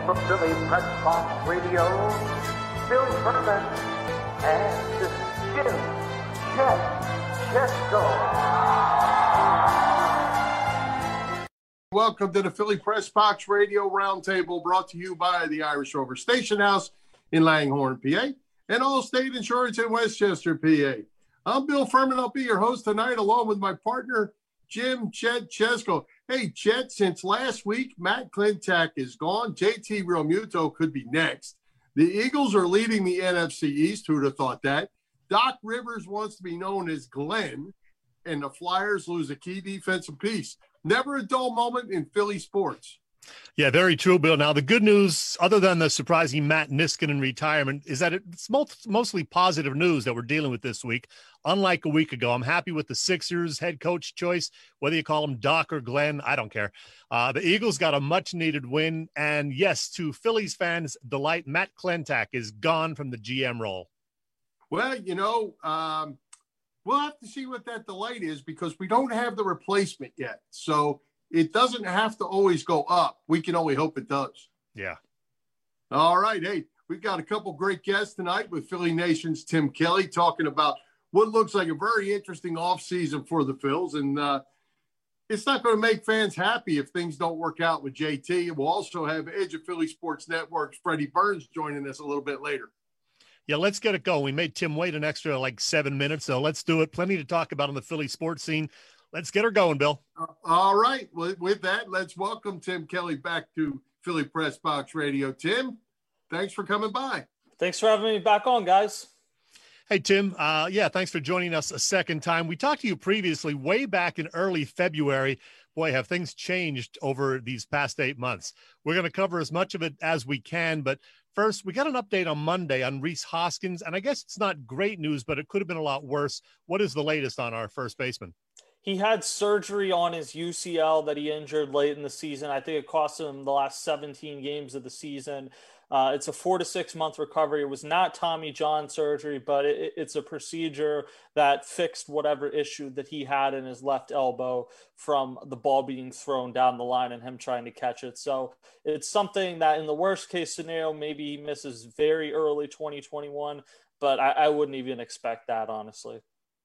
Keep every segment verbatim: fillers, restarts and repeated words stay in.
from Philly Press Box Radio, Bill Furman and Jim Chet Chesko. Welcome to the Philly Press Box Radio Roundtable, brought to you by the Irish Rover Station House in Langhorne, P A, and Allstate Insurance in Westchester, P A. I'm Bill Furman. I'll be your host tonight, along with my partner, Jim Chet Chesko. Hey, Chet, since last week, Matt Klentak is gone. J T Realmuto could be next. The Eagles are leading the N F C East. Who'd have thought that? Doc Rivers wants to be known as Glenn, and the Flyers lose a key defensive piece. Never a dull moment in Philly sports. Yeah, very true, Bill. Now, the good news, other than the surprising Matt Niskanen retirement, is that it's most, mostly positive news that we're dealing with this week. Unlike a week ago, I'm happy with the Sixers head coach choice, whether you call him Doc or Glenn, I don't care. Uh, the Eagles got a much-needed win, and yes, to Phillies fans' delight, Matt Klentak is gone from the G M role. Well, you know, um, we'll have to see what that delight is because we don't have the replacement yet. So it doesn't have to always go up. We can only hope it does. Yeah. All right. Hey, we've got a couple great guests tonight with Philly Nation's Tim Kelly talking about what looks like a very interesting offseason for the Phils. And uh, it's not going to make fans happy if things don't work out with J T. We'll also have Edge of Philly Sports Network's Freddie Burns joining us a little bit later. Yeah, let's get it going. We made Tim wait an extra like seven minutes, so let's do it. Plenty to talk about on the Philly sports scene. Let's get her going, Bill. Uh, all right. Well, with that, let's welcome Tim Kelly back to Philly Press Box Radio. Tim, thanks for coming by. Thanks for having me back on, guys. Hey, Tim. Uh, yeah, thanks for joining us a second time. We talked to you previously way back in early February. Boy, have things changed over these past eight months. We're going to cover as much of it as we can, but first, we got an update on Monday on Rhys Hoskins, and I guess it's not great news, but it could have been a lot worse. What is the latest on our first baseman? He had surgery on his U C L that he injured late in the season. I think it cost him the last seventeen games of the season. Uh, it's a four to six month recovery. It was not Tommy John surgery, but it, it's a procedure that fixed whatever issue that he had in his left elbow from the ball being thrown down the line and him trying to catch it. So it's something that in the worst case scenario, maybe he misses very early twenty twenty-one, but I, I wouldn't even expect that, honestly.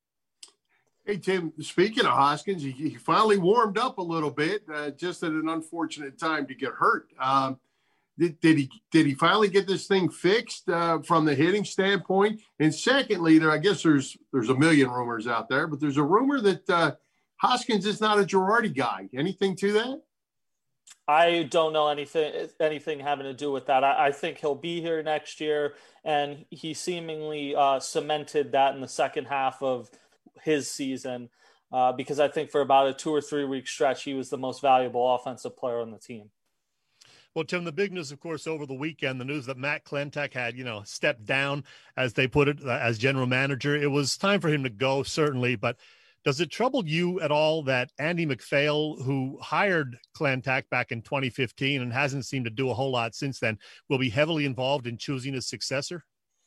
Hey, Tim, speaking of Hoskins, he, he finally warmed up a little bit, uh, just at an unfortunate time to get hurt. Um, did, did he did he finally get this thing fixed uh, from the hitting standpoint? And secondly, there I guess there's there's a million rumors out there, but there's a rumor that uh, Hoskins is not a Girardi guy. Anything to that? I don't know anything anything having to do with that. I, I think he'll be here next year, and he seemingly uh, cemented that in the second half of his season uh, because I think for about a two or three week stretch, he was the most valuable offensive player on the team. Well, Tim, the big news, of course, over the weekend, the news that Matt Klentak had, you know, stepped down, as they put it, uh, as general manager. It was time for him to go, certainly. But does it trouble you at all that Andy MacPhail, who hired Klentak back in twenty fifteen and hasn't seemed to do a whole lot since then, will be heavily involved in choosing his successor?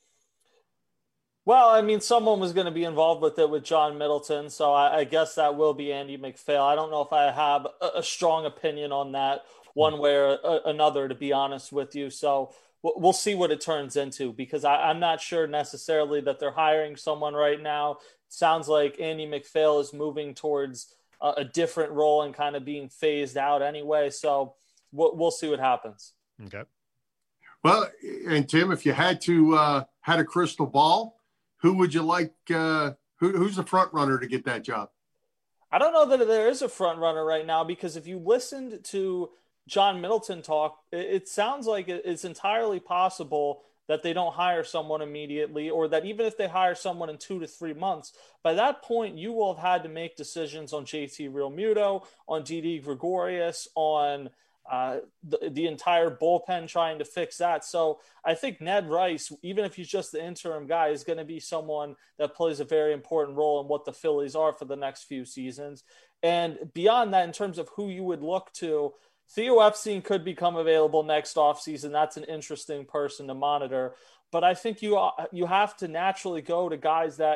Well, I mean, someone was going to be involved with it with John Middleton, so I, I guess that will be Andy MacPhail. I don't know if I have a, a strong opinion on that one way or a, another, to be honest with you. So we'll see what it turns into because I, I'm not sure necessarily that they're hiring someone right now. It sounds like Andy MacPhail is moving towards a, a different role and kind of being phased out anyway. So we'll, we'll see what happens. Okay. Well, and Tim, if you had to uh, had a crystal ball, who would you like? Uh, who, who's the front runner to get that job? I don't know that there is a front runner right now because if you listened to John Middleton talk, it, it sounds like it's entirely possible that they don't hire someone immediately, or that even if they hire someone in two to three months, by that point, you will have had to make decisions on J T Realmuto, on Didi Gregorius, on Uh, the, the entire bullpen trying to fix that. So I think Ned Rice, even if he's just the interim guy, is going to be someone that plays a very important role in what the Phillies are for the next few seasons. And beyond that, in terms of who you would look to, Theo Epstein could become available next offseason. That's an interesting person to monitor. But I think you you have to naturally go to guys that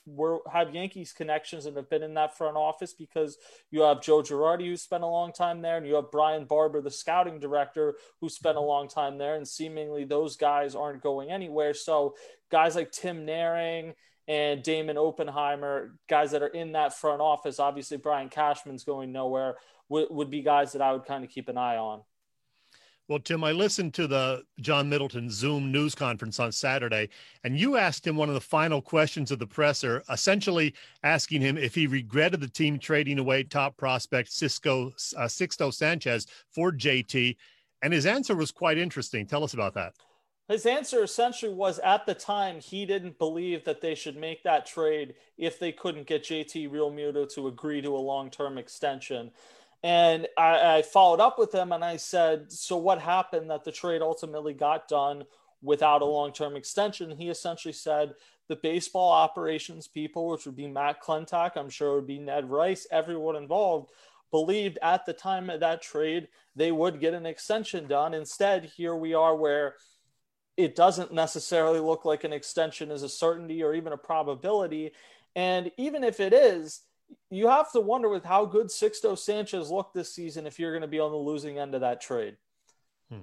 were have Yankees connections and have been in that front office, because you have Joe Girardi, who spent a long time there, and you have Brian Barber, the scouting director, who spent a long time there, and seemingly those guys aren't going anywhere. So guys like Tim Naring and Damon Oppenheimer, guys that are in that front office, obviously Brian Cashman's going nowhere, would, would be guys that I would kind of keep an eye on. Well, Tim, I listened to the John Middleton Zoom news conference on Saturday, and you asked him one of the final questions of the presser, essentially asking him if he regretted the team trading away top prospect Cisco, uh, Sixto Sanchez for J T, and his answer was quite interesting. Tell us about that. His answer essentially was, at the time, he didn't believe that they should make that trade if they couldn't get J T Realmuto to agree to a long-term extension. And I, I followed up with him and I said, so what happened that the trade ultimately got done without a long-term extension? He essentially said the baseball operations people, which would be Matt Klentak, I'm sure it would be Ned Rice, everyone involved, believed at the time of that trade they would get an extension done. Instead, here we are where it doesn't necessarily look like an extension is a certainty or even a probability. And even if it is, you have to wonder with how good Sixto Sanchez looked this season if you're going to be on the losing end of that trade. Hmm.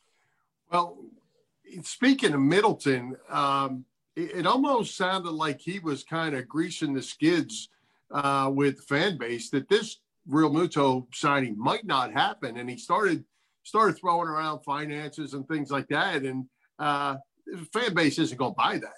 Well, speaking of Middleton, um, it, it almost sounded like he was kind of greasing the skids uh, with the fan base that this Realmuto signing might not happen. And he started started throwing around finances and things like that. And uh, the fan base isn't going to buy that.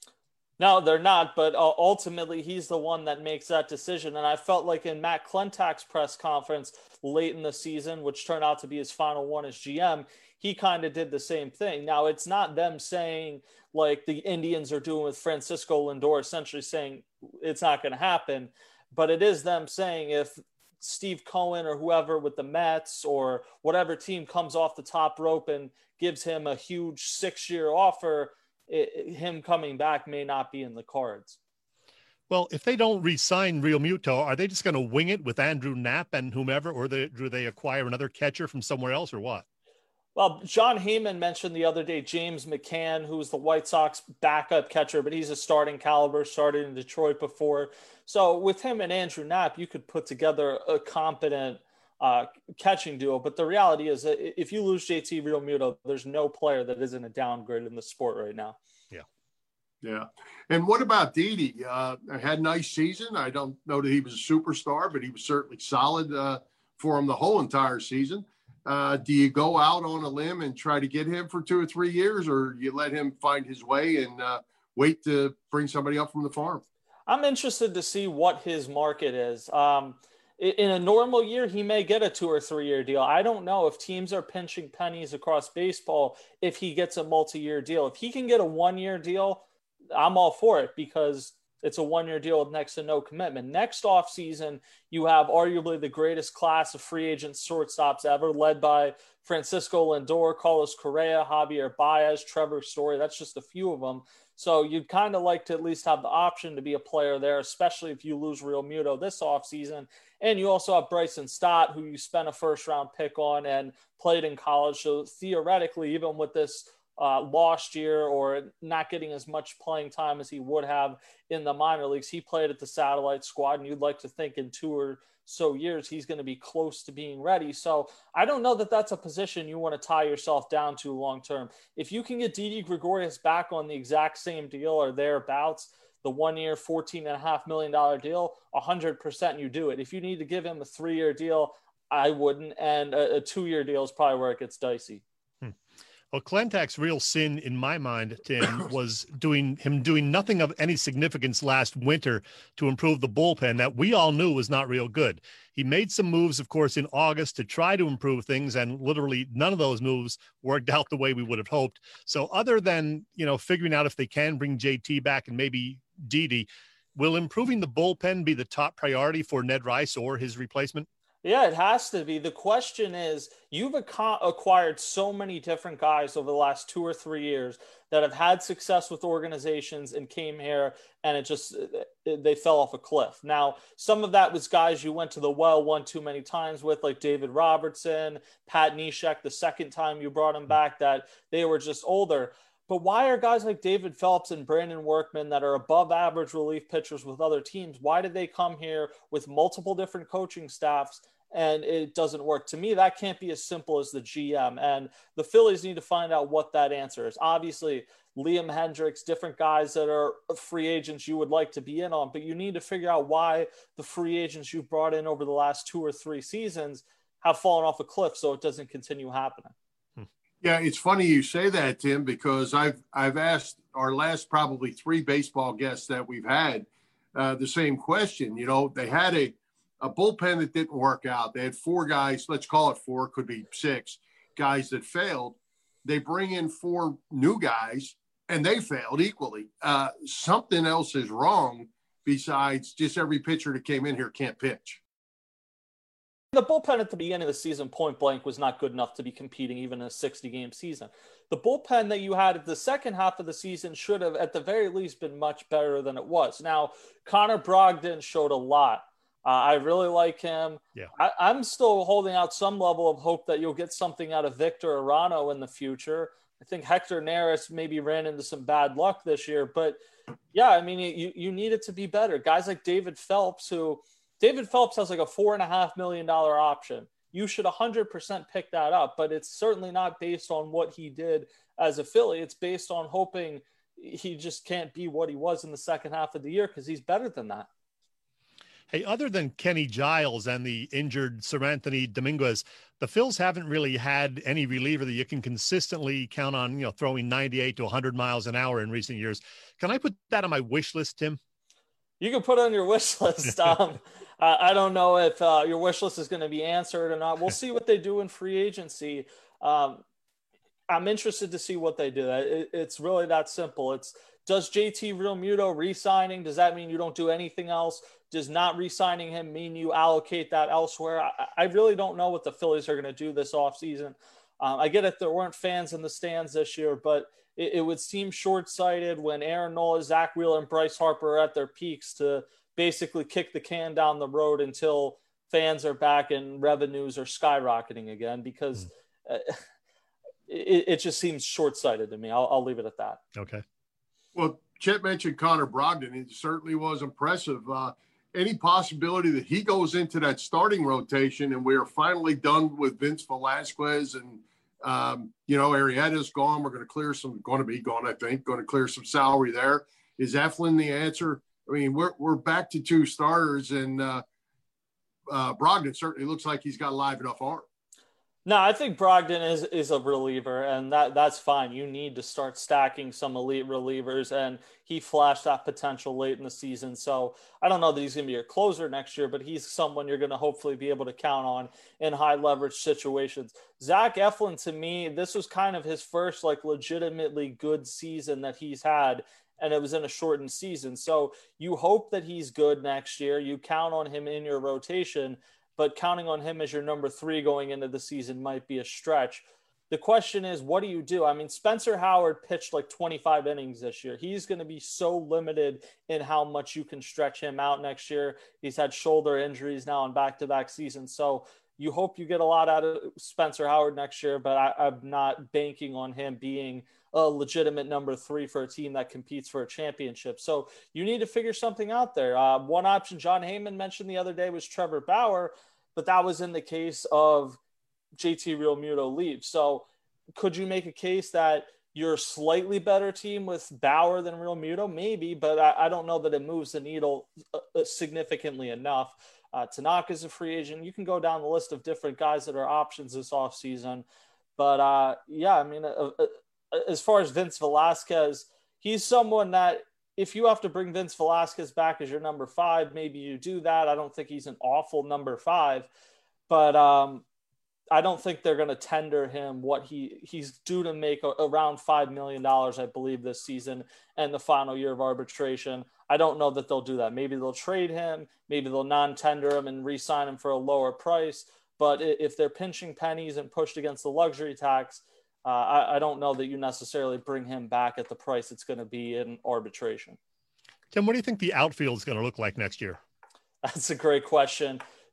No, they're not, but uh, ultimately he's the one that makes that decision. And I felt like in Matt Klentak's press conference late in the season, which turned out to be his final one as G M, he kind of did the same thing. Now, it's not them saying like the Indians are doing with Francisco Lindor, essentially saying it's not going to happen, but it is them saying if Steve Cohen or whoever with the Mets or whatever team comes off the top rope and gives him a huge six-year offer, It, him coming back may not be in the cards. Well, if they don't re-sign Realmuto, are they just going to wing it with Andrew Knapp and whomever, or they, do they acquire another catcher from somewhere else, or what? Well, John Heyman mentioned the other day James McCann, who's the White Sox backup catcher, but he's a starting caliber, started in Detroit before. So with him and Andrew Knapp, you could put together a competent uh, catching duo. But the reality is that if you lose J T Realmuto, there's no player that isn't a downgrade in the sport right now. Yeah. Yeah. And what about Didi? Uh, had a nice season. I don't know that he was a superstar, but he was certainly solid uh, for him the whole entire season. Uh, do you go out on a limb and try to get him for two or three years, or you let him find his way and uh, wait to bring somebody up from the farm? I'm interested to see what his market is. Um, in a normal year, he may get a two or three year deal. I don't know if teams are pinching pennies across baseball if he gets a multi-year deal. If he can get a one year deal, I'm all for it because it's a one year deal with next to no commitment. Next offseason, you have arguably the greatest class of free agent shortstops ever, led by Francisco Lindor, Carlos Correa, Javier Baez, Trevor Story. That's just a few of them. So you'd kind of like to at least have the option to be a player there, especially if you lose Realmuto this offseason. And you also have Bryson Stott, who you spent a first-round pick on and played in college. So theoretically, even with this uh, lost year or not getting as much playing time as he would have in the minor leagues, he played at the satellite squad, and you'd like to think in two or so years he's going to be close to being ready. So I don't know that that's a position you want to tie yourself down to long term. If you can get Didi Gregorius back on the exact same deal or thereabouts, the one year fourteen and a half million dollar deal, a hundred percent you do it. If you need to give him a three year deal, I wouldn't, and a, a two year deal is probably where it gets dicey. Hmm. Well, Klentak's real sin in my mind, Tim, was doing him doing nothing of any significance last winter to improve the bullpen that we all knew was not real good. He made some moves, of course, in August to try to improve things, and literally none of those moves worked out the way we would have hoped. So other than, you know, figuring out if they can bring J T back and maybe Didi, will improving the bullpen be the top priority for Ned Rice or his replacement? Yeah, it has to be. The question is, you've ac- acquired so many different guys over the last two or three years that have had success with organizations and came here and it just, they fell off a cliff. Now, some of that was guys you went to the well one too many times with, like David Robertson, Pat Neshek, the second time you brought him back, that they were just older. But why are guys like David Phelps and Brandon Workman that are above average relief pitchers with other teams, why did they come here with multiple different coaching staffs and it doesn't work? To me, that can't be as simple as the G M. And the Phillies need to find out what that answer is. Obviously, Liam Hendriks, different guys that are free agents you would like to be in on, but you need to figure out why the free agents you've brought in over the last two or three seasons have fallen off a cliff so it doesn't continue happening. Yeah, it's funny you say that, Tim, because I've I've asked our last probably three baseball guests that we've had uh, the same question. You know, they had a, a bullpen that didn't work out. They had four guys, let's call it four, could be six guys that failed. They bring in four new guys, and they failed equally. Uh, something else is wrong besides just every pitcher that came in here can't pitch. The bullpen at the beginning of the season, point blank, was not good enough to be competing even in a sixty-game season. The bullpen that you had at the second half of the season should have, at the very least, been much better than it was. Now, Connor Brogdon showed a lot. Uh, I really like him. Yeah. I, I'm still holding out some level of hope that you'll get something out of Victor Arano in the future. I think Hector Neris maybe ran into some bad luck this year. But, yeah, I mean, you, you need it to be better. Guys like David Phelps, who – David Phelps has like a four and a half million dollar option. You should one hundred percent pick that up, but it's certainly not based on what he did as a Philly. It's based on hoping he just can't be what he was in the second half of the year because he's better than that. Hey, other than Kenny Giles and the injured Seranthony Dominguez, the Phils haven't really had any reliever that you can consistently count on, you know, throwing ninety-eight to one hundred miles an hour in recent years. Can I put that on my wish list, Tim? You can put it on your wish list. Um, I don't know if uh, your wish list is going to be answered or not. We'll see what they do in free agency. Um, I'm interested to see what they do. It, it's really that simple. It's does J T Realmuto re-signing, does that mean you don't do anything else? Does not re-signing him mean you allocate that elsewhere? I, I really don't know what the Phillies are going to do this offseason. Um, I get it, there weren't fans in the stands this year, but it, it would seem short-sighted when Aaron Nola, Zach Wheeler, and Bryce Harper are at their peaks to basically kick the can down the road until fans are back and revenues are skyrocketing again, because mm. uh, it, it just seems short-sighted to me. I'll, I'll leave it at that. Okay. Well, Chet mentioned Connor Brogdon. It certainly was impressive. Uh, any possibility that he goes into that starting rotation and we are finally done with Vince Velasquez and, um, you know, Arrieta's gone. We're going to clear some, going to be gone, I think, going to clear some salary there. Is Eflin the answer? I mean, we're we're back to two starters, and uh, uh, Brogdon certainly looks like he's got a live enough arm. No, I think Brogdon is is a reliever, and that that's fine. You need to start stacking some elite relievers, and he flashed that potential late in the season. So I don't know that he's going to be your closer next year, but he's someone you're going to hopefully be able to count on in high leverage situations. Zach Eflin, to me, this was kind of his first like legitimately good season that he's had, and it was in a shortened season. So you hope that he's good next year. You count on him in your rotation, but counting on him as your number three going into the season might be a stretch. The question is, what do you do? I mean, Spencer Howard pitched like twenty-five innings this year. He's going to be so limited in how much you can stretch him out next year. He's had shoulder injuries now in back-to-back seasons. So you hope you get a lot out of Spencer Howard next year, but I, I'm not banking on him being a legitimate number three for a team that competes for a championship. So you need to figure something out there. Uh, one option John Heyman mentioned the other day was Trevor Bauer, but that was in the case of J T Realmuto leaves. So could you make a case that you're a slightly better team with Bauer than Realmuto? Maybe, but I, I don't know that it moves the needle uh, significantly enough. Uh, Tanaka's a free agent. You can go down the list of different guys that are options this offseason. But, uh, yeah, I mean, uh, uh, as far as Vince Velasquez, he's someone that if you have to bring Vince Velasquez back as your number five, maybe you do that. I don't think he's an awful number five. But um, I don't think they're going to tender him what he he's due to make a, around five million dollars, I believe, this season and the final year of arbitration. I don't know that they'll do that. Maybe they'll trade him. Maybe they'll non-tender him and re-sign him for a lower price. But if they're pinching pennies and pushed against the luxury tax, uh, I, I don't know that you necessarily bring him back at the price it's going to be in arbitration. Tim, what do you think the outfield is going to look like next year? That's a great question.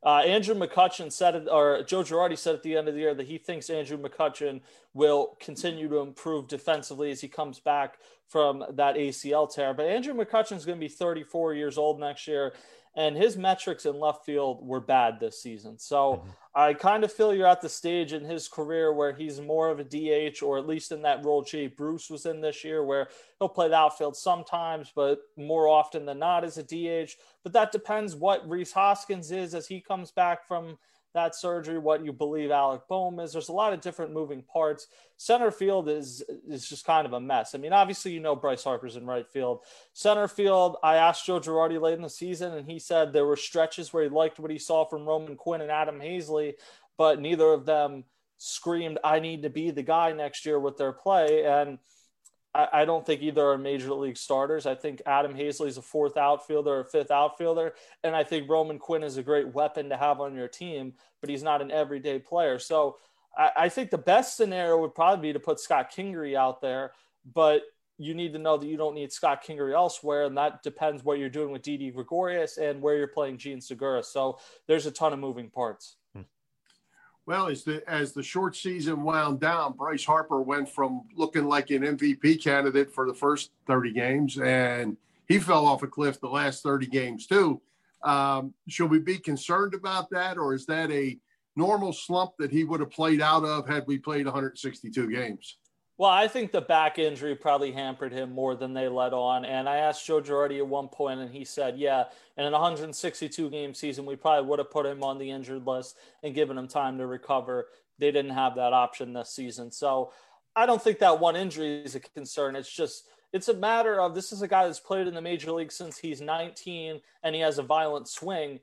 Uh, Andrew McCutchen said it, or Joe Girardi said at the end of the year that he thinks Andrew McCutchen will continue to improve defensively as he comes back from that A C L tear. But Andrew McCutchen is going to be thirty-four years old next year, and his metrics in left field were bad this season. So mm-hmm. I kind of feel you're at the stage in his career where he's more of a D H, or at least in that role Jay Bruce was in this year, where he'll play the outfield sometimes, but more often than not as a D H. But that depends what Rhys Hoskins is as he comes back from that surgery, what you believe Alec Bohm is. There's a lot of different moving parts. Center field is is just kind of a mess. I mean, obviously, you know, Bryce Harper's in right field. Center field, I asked Joe Girardi late in the season, and he said there were stretches where he liked what he saw from Roman Quinn and Adam Hazley, but neither of them screamed, I need to be the guy next year with their play. And I, I don't think either are major league starters. I think Adam Hazley is a fourth outfielder or a fifth outfielder. And I think Roman Quinn is a great weapon to have on your team, but he's not an everyday player. So I, I think the best scenario would probably be to put Scott Kingery out there, but you need to know that you don't need Scott Kingery elsewhere. And that depends what you're doing with Didi Gregorius and where you're playing Gene Segura. So there's a ton of moving parts. Well, as the as the short season wound down, Bryce Harper went from looking like an M V P candidate for the first thirty games, and he fell off a cliff the last thirty games too. Um, should we be concerned about that, or is that a normal slump that he would have played out of had we played one hundred sixty-two games? Well, I think the back injury probably hampered him more than they let on. And I asked Joe Girardi at one point, and he said, yeah, in an one hundred sixty-two game season, we probably would have put him on the injured list and given him time to recover. They didn't have that option this season. So I don't think that one injury is a concern. It's just, it's a matter of, this is a guy that's played in the major league since he's nineteen, and he has a violent swing.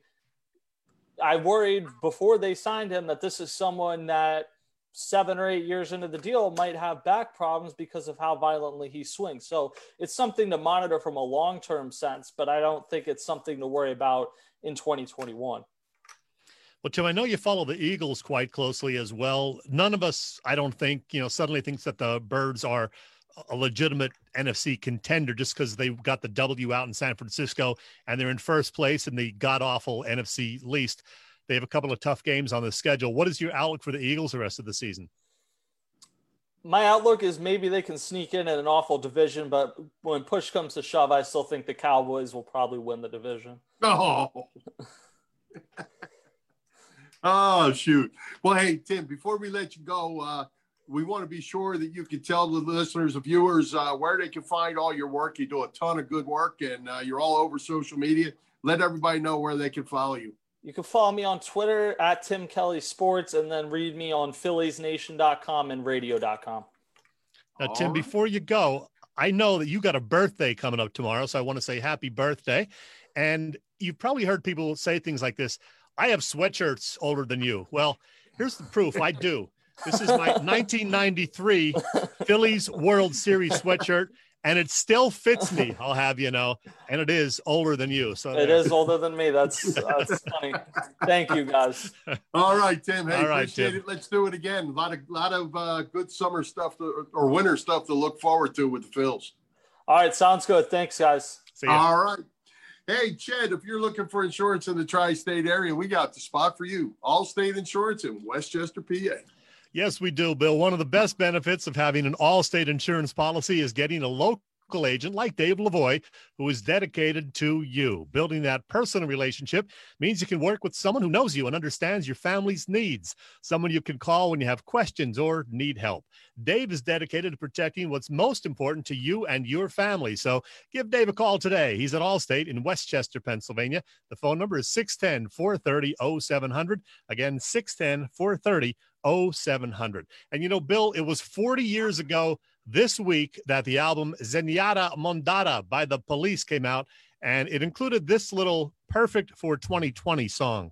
I worried before they signed him that this is someone that seven or eight years into the deal might have back problems because of how violently he swings. So it's something to monitor from a long-term sense, but I don't think it's something to worry about in twenty twenty-one. Well, Tim, I know you follow the Eagles quite closely as well. None of us, I don't think, you know, suddenly thinks that the Birds are a legitimate N F C contender just because they got the W out in San Francisco and they're in first place in the god-awful N F C least. They have a couple of tough games on the schedule. What is your outlook for the Eagles the rest of the season? My outlook is maybe they can sneak in in an awful division, but when push comes to shove, I still think the Cowboys will probably win the division. Oh, oh shoot. Well, hey, Tim, before we let you go, uh, we want to be sure that you can tell the listeners and viewers uh, where they can find all your work. You do a ton of good work, and uh, you're all over social media. Let everybody know where they can follow you. You can follow me on Twitter at Tim Kelly Sports, and then read me on Phillies Nation dot com and radio dot com. Now, Tim, before you go, I know that you got a birthday coming up tomorrow, so I want to say happy birthday. And you've probably heard people say things like this. I have sweatshirts older than you. Well, here's the proof. I do. This is my nineteen ninety-three Phillies World Series sweatshirt. And it still fits me, I'll have you know, and it is older than you. So it is older than me. That's that's funny. Thank you, guys. All right, Tim. Hey, All right, appreciate Tim. it. Let's do it again. A lot of lot of uh, good summer stuff to, or winter stuff to look forward to with the Phils. All right, sounds good. Thanks, guys. See ya. All right. Hey, Ched, if you're looking for insurance in the tri-state area, we got the spot for you. Allstate Insurance in Westchester, P A. Yes, we do, Bill. One of the best benefits of having an all-state insurance policy is getting a local agent like Dave Lavoie, who is dedicated to you. Building that personal relationship means you can work with someone who knows you and understands your family's needs, someone you can call when you have questions or need help. Dave is dedicated to protecting what's most important to you and your family. So give Dave a call today. He's at Allstate in Westchester, Pennsylvania. The phone number is six one zero, four three zero, oh seven hundred. Again, six one zero, four three zero, oh seven hundred. And you know, Bill, it was forty years ago this week that the album Zenyatta Mondatta by The Police came out, and it included this little perfect for twenty twenty song.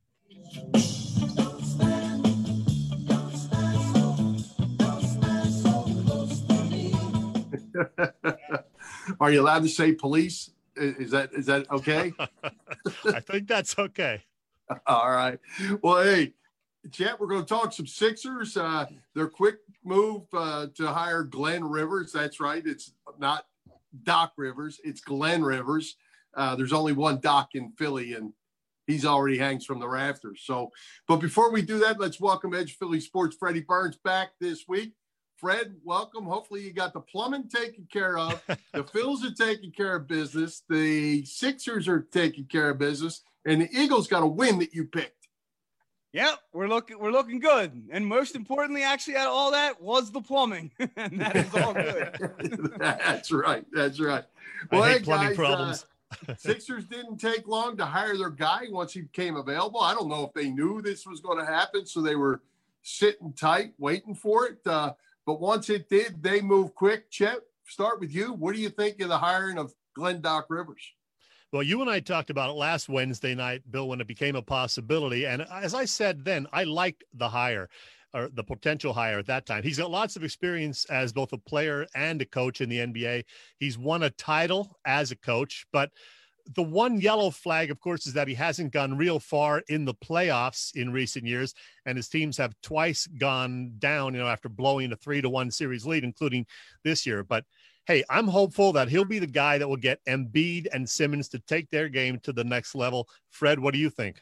Are you allowed to say police? Is that is that okay? I think that's okay. All right. Well, hey, Chet, we're going to talk some Sixers. Uh, their quick move uh, to hire Glenn Rivers. That's right. It's not Doc Rivers. It's Glenn Rivers. Uh, there's only one Doc in Philly, and he's already hangs from the rafters. So, but before we do that, let's welcome Edge Philly Sports Freddie Burns back this week. Fred, welcome. Hopefully you got the plumbing taken care of. The Phils are taking care of business. The Sixers are taking care of business. And the Eagles got a win that you picked. Yep, we're looking we're looking good. And most importantly, actually, out of all that was the plumbing. And that is all good. That's right. That's right. Well, I hate hey, plumbing guys, problems. uh, Sixers didn't take long to hire their guy once he became available. I don't know if they knew this was going to happen, so they were sitting tight, waiting for it. Uh, but once it did, they moved quick. Chet, start with you. What do you think of the hiring of Glenn Doc Rivers? Well, you and I talked about it last Wednesday night, Bill, when it became a possibility. And as I said then, I liked the hire or the potential hire at that time. He's got lots of experience as both a player and a coach in the N B A. He's won a title as a coach, but the one yellow flag, of course, is that he hasn't gone real far in the playoffs in recent years, and his teams have twice gone down, you know, after blowing a three to one series lead, including this year. But hey, I'm hopeful that he'll be the guy that will get Embiid and Simmons to take their game to the next level. Fred, what do you think?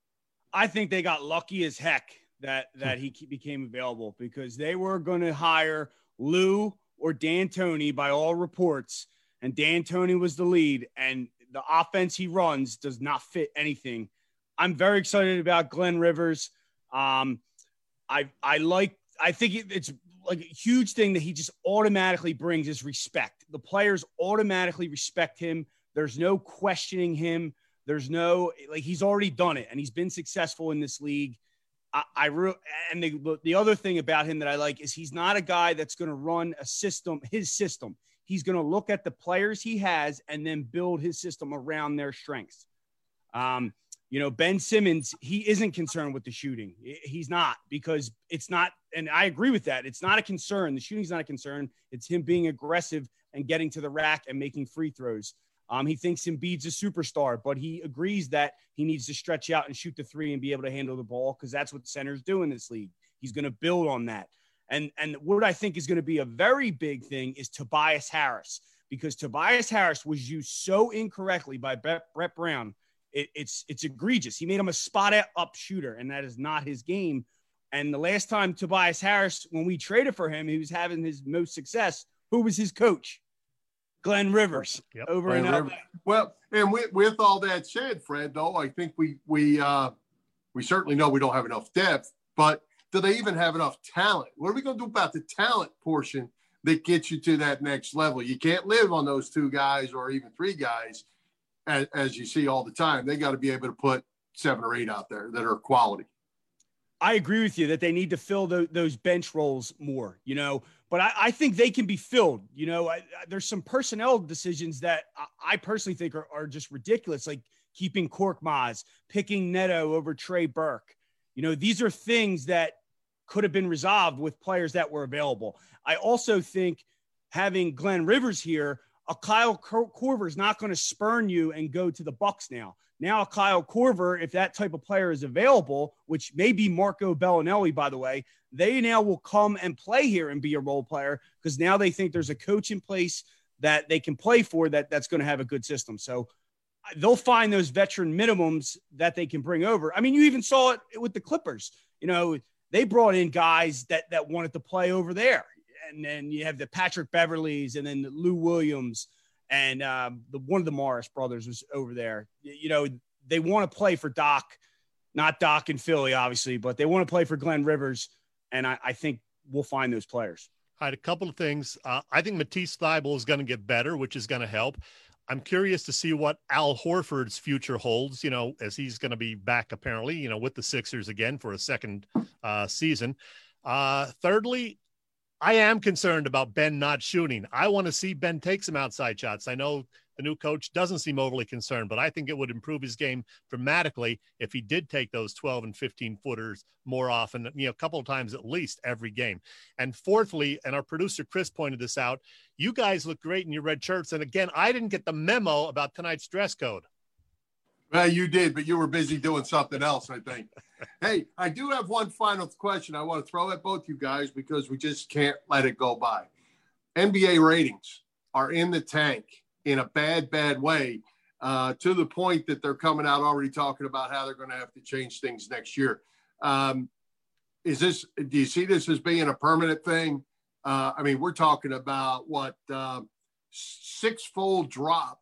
I think they got lucky as heck that that he became available, because they were going to hire Lou or D'Antoni by all reports, and D'Antoni was the lead, and the offense he runs does not fit anything. I'm very excited about Glenn Rivers. Um, I I like I think it, it's like a huge thing that he just automatically brings is respect. The players automatically respect him. There's no questioning him. There's no, like, he's already done it and he's been successful in this league. I, I re- and the, the other thing about him that I like is he's not a guy that's going to run a system, his system. He's going to look at the players he has and then build his system around their strengths. Um, You know, Ben Simmons, he isn't concerned with the shooting. He's not, because it's not, and I agree with that. It's not a concern. The shooting's not a concern. It's him being aggressive and getting to the rack and making free throws. Um, he thinks Embiid's a superstar, but he agrees that he needs to stretch out and shoot the three and be able to handle the ball, because that's what centers do in this league. He's going to build on that. And, and what I think is going to be a very big thing is Tobias Harris, because Tobias Harris was used so incorrectly by Brett, Brett Brown. It, it's it's egregious. He made him a spot up shooter, and that is not his game. And the last time Tobias Harris, when we traded for him, he was having his most success. Who was his coach? Glenn Rivers. Yep. Over Glenn and Rivers. Well, and with, with all that said, Fred, though, I think we we uh, we certainly know we don't have enough depth, but do they even have enough talent? What are we going to do about the talent portion that gets you to that next level? You can't live on those two guys or even three guys. As, as you see all the time. They got to be able to put seven or eight out there that are quality. I agree with you that they need to fill the, those bench roles more, you know, but I, I think they can be filled. You know, I, I, there's some personnel decisions that I, I personally think are, are just ridiculous, like keeping Korkmaz, picking Neto over Trey Burke. You know, these are things that could have been resolved with players that were available. I also think having Glenn Rivers here, a Kyle Korver is not going to spurn you and go to the Bucks now. Now, a Kyle Korver, if that type of player is available, which may be Marco Bellinelli, by the way, they now will come and play here and be a role player, because now they think there's a coach in place that they can play for that that's going to have a good system. So they'll find those veteran minimums that they can bring over. I mean, you even saw it with the Clippers. You know, they brought in guys that that wanted to play over there. And then you have the Patrick Beverleys, and then the Lou Williams, and um, the one of the Morris brothers was over there. You know, they want to play for Doc, not Doc in Philly, obviously, but they want to play for Glenn Rivers, and I, I think we'll find those players. I had a couple of things. Uh, I think Matisse Thybulle is going to get better, which is going to help. I'm curious to see what Al Horford's future holds, you know, as he's going to be back apparently, you know, with the Sixers again for a second uh, season. Uh, thirdly, I am concerned about Ben not shooting. I want to see Ben take some outside shots. I know the new coach doesn't seem overly concerned, but I think it would improve his game dramatically if he did take those twelve and fifteen footers more often, you know, a couple of times at least every game. And fourthly, and our producer Chris pointed this out, you guys look great in your red shirts. And again, I didn't get the memo about tonight's dress code. Well, you did, but you were busy doing something else, I think. Hey, I do have one final question I want to throw at both you guys, because we just can't let it go by. N B A ratings are in the tank in a bad, bad way. uh, to the point that they're coming out already talking about how they're going to have to change things next year. Um, is this, do you see this as being a permanent thing? Uh, I mean, we're talking about what, uh, six-fold drop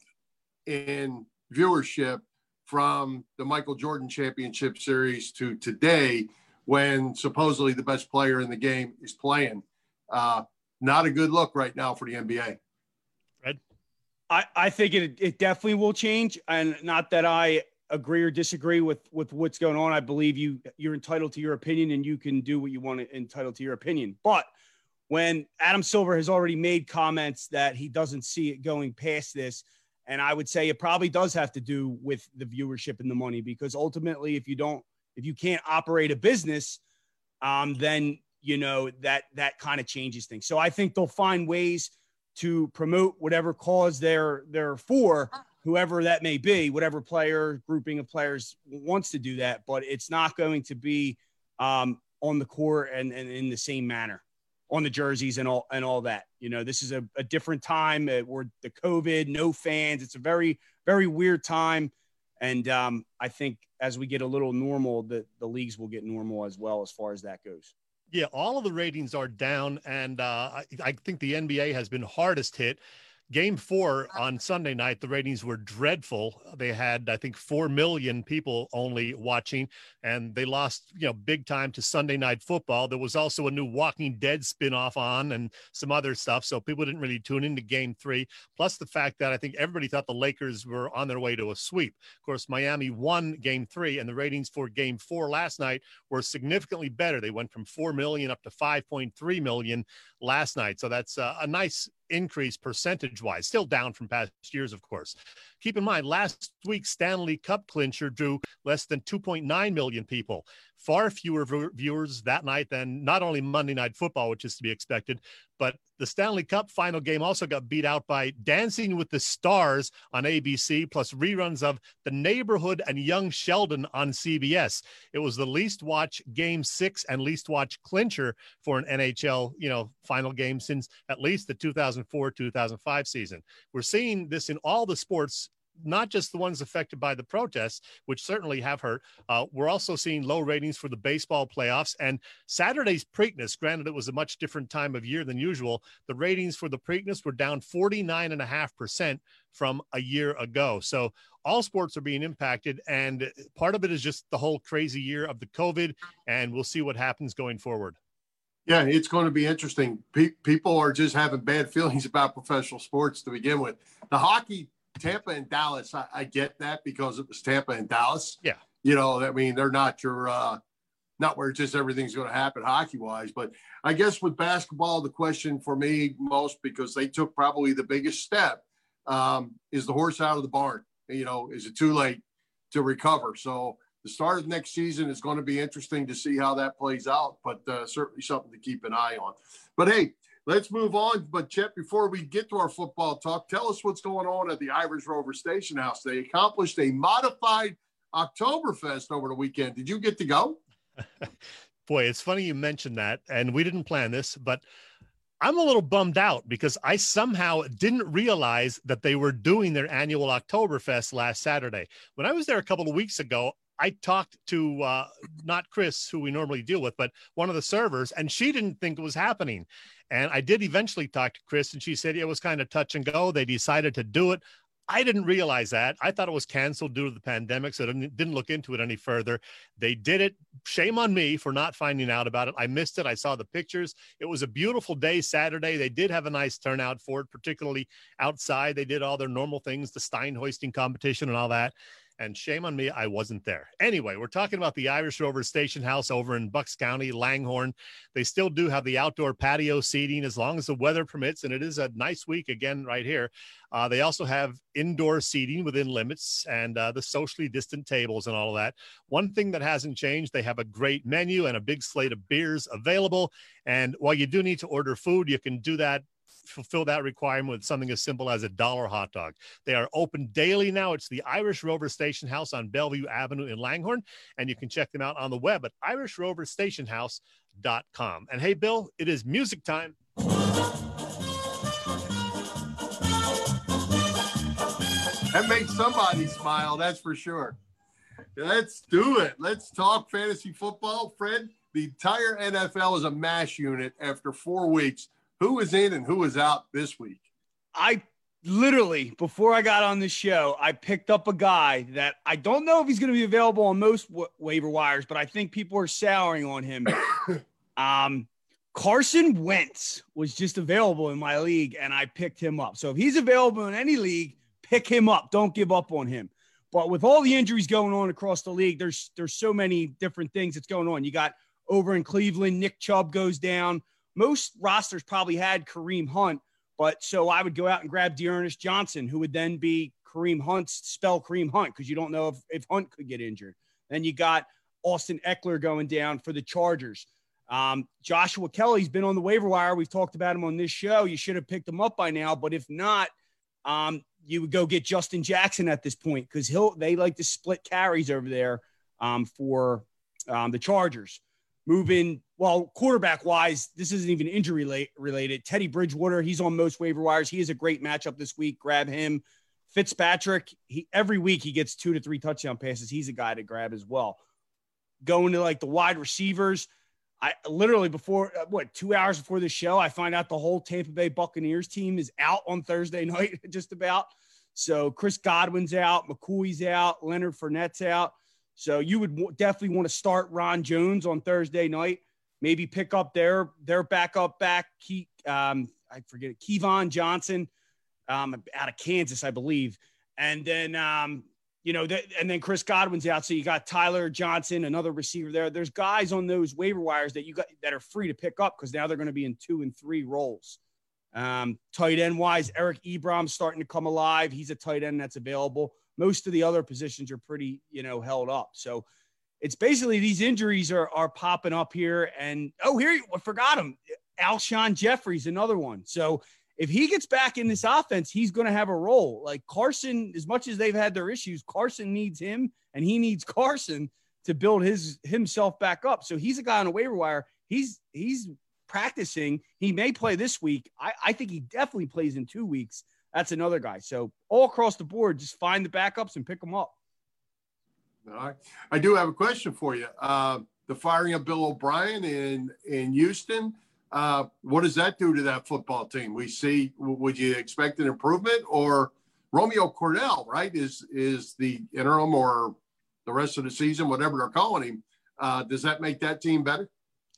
in viewership from the Michael Jordan Championship Series to today, when supposedly the best player in the game is playing. Uh, not a good look right now for the N B A. Fred? I, I think it it definitely will change. And not that I agree or disagree with, with what's going on. I believe you, you're entitled to your opinion and you can do what you want to entitled to your opinion. But when Adam Silver has already made comments that he doesn't see it going past this, and I would say it probably does have to do with the viewership and the money, because ultimately, if you don't, if you can't operate a business, um, then, you know, that, that kind of changes things. So I think they'll find ways to promote whatever cause they're, they're for, whoever that may be, whatever player grouping of players wants to do that, but it's not going to be um, on the court and, and in the same manner, on the jerseys and all, and all that. You know, this is a, a different time uh, where the COVID, no fans. It's a very, very weird time. And um, I think as we get a little normal, the, the leagues will get normal as well, as far as that goes. Yeah, all of the ratings are down, and uh, I, I think the N B A has been hardest hit. Game four on Sunday night, the ratings were dreadful. They had, I think, four million people only watching, and they lost, you know, big time to Sunday Night Football. There was also a new Walking Dead spinoff on and some other stuff, so people didn't really tune into game three, plus the fact that I think everybody thought the Lakers were on their way to a sweep. Of course, Miami won game three, and the ratings for game four last night were significantly better. They went from four million up to five point three million last night, so that's uh, a nice increase percentage wise, still down from past years, of course. Keep in mind, last week's Stanley Cup clincher drew less than two point nine million people, far fewer v- viewers that night than not only Monday Night Football, which is to be expected, but the Stanley Cup final game also got beat out by Dancing with the Stars on A B C, plus reruns of The Neighborhood and Young Sheldon on C B S. It was the least watched game six and least watched clincher for an N H L, you know, final game since at least the two thousand four two thousand five season. We're seeing this in all the sports, not just the ones affected by the protests, which certainly have hurt. Uh, we're also seeing low ratings for the baseball playoffs, and Saturday's Preakness, granted it was a much different time of year than usual, the ratings for the Preakness were down forty-nine and a half percent from a year ago. So all sports are being impacted, and part of it is just the whole crazy year of the COVID, and we'll see what happens going forward. Yeah, it's going to be interesting. Pe- people are just having bad feelings about professional sports to begin with. The hockey, Tampa and Dallas, I, I get that because it was Tampa and Dallas. Yeah. You know, I mean, they're not your, uh, not where just everything's going to happen hockey-wise. But I guess with basketball, the question for me most, because they took probably the biggest step, um, is the horse out of the barn. You know, is it too late to recover? So the start of next season is going to be interesting to see how that plays out, but uh, certainly something to keep an eye on. But, hey, let's move on. But, Chet, before we get to our football talk, tell us what's going on at the Irish Rover Station House. They accomplished a modified Oktoberfest over the weekend. Did you get to go? Boy, it's funny you mentioned that, and we didn't plan this, but I'm a little bummed out because I somehow didn't realize that they were doing their annual Oktoberfest last Saturday. When I was there a couple of weeks ago, I talked to uh, not Chris, who we normally deal with, but one of the servers, and she didn't think it was happening. And I did eventually talk to Chris, and she said it was kind of touch and go. They decided to do it. I didn't realize that. I thought it was canceled due to the pandemic, so I didn't, didn't look into it any further. They did it. Shame on me for not finding out about it. I missed it. I saw the pictures. It was a beautiful day Saturday. They did have a nice turnout for it, particularly outside. They did all their normal things, the Stein hoisting competition and all that. And shame on me, I wasn't there. Anyway, we're talking about the Irish Rover Station House over in Bucks County, Langhorne. They still do have the outdoor patio seating as long as the weather permits, and it is a nice week again right here. Uh, they also have indoor seating within limits and uh, the socially distant tables and all of that. One thing that hasn't changed, they have a great menu and a big slate of beers available. And while you do need to order food, you can do that, fulfill that requirement with something as simple as a dollar hot dog. They are open daily now. It's the Irish Rover Station House on Bellevue Avenue in Langhorne, and you can check them out on the web at irish rover station house dot com. And hey, Bill, it is music time. That makes somebody smile, that's for sure. Let's do it. Let's talk fantasy football. Fred, the entire N F L is a mash unit after four weeks. Who is in and who is out this week? I literally, before I got on this show, I picked up a guy that I don't know if he's going to be available on most wa- waiver wires, but I think people are souring on him. um, Carson Wentz was just available in my league, and I picked him up. So if he's available in any league, pick him up. Don't give up on him. But with all the injuries going on across the league, there's there's so many different things that's going on. You got over in Cleveland, Nick Chubb goes down. Most rosters probably had Kareem Hunt, but so I would go out and grab Dearness Johnson, who would then be Kareem Hunt's spell Kareem Hunt, because you don't know if, if Hunt could get injured. Then you got Austin Eckler going down for the Chargers. Um, Joshua Kelly's been on the waiver wire. We've talked about him on this show. You should have picked him up by now, but if not, um, you would go get Justin Jackson at this point, because he'll they like to split carries over there um, for um, the Chargers. Moving, well, quarterback-wise, this isn't even injury-related. Teddy Bridgewater, he's on most waiver wires. He is a great matchup this week. Grab him. Fitzpatrick, he every week he gets two to three touchdown passes. He's a guy to grab as well. Going to, like, the wide receivers, I literally before, what, two hours before the show, I find out the whole Tampa Bay Buccaneers team is out on Thursday night, just about. So Chris Godwin's out, McCoy's out, Leonard Fournette's out. So you would w- definitely want to start Ron Jones on Thursday night. Maybe pick up their their backup back, Key, um, I forget it, Kevon Johnson, um, out of Kansas, I believe. And then um, you know, th- and then Chris Godwin's out, so you got Tyler Johnson, another receiver there. There's guys on those waiver wires that you got that are free to pick up, because now they're going to be in two and three roles. Um, tight end wise, Eric Ebrom's starting to come alive. He's a tight end that's available. Most of the other positions are pretty, you know, held up. So it's basically these injuries are are popping up here. And oh, here I forgot him. Alshon Jeffrey's another one. So if he gets back in this offense, he's going to have a role. Like Carson, as much as they've had their issues, Carson needs him, and he needs Carson to build his himself back up. So he's a guy on a waiver wire. He's he's practicing. He may play this week. I, I think he definitely plays in two weeks. That's another guy. So all across the board, just find the backups and pick them up. All right. I do have a question for you. Uh, the firing of Bill O'Brien in, in Houston, uh, what does that do to that football team? We see, would you expect an improvement, or Romeo Cornell, right, is, is the interim or the rest of the season, whatever they're calling him. Uh, does that make that team better?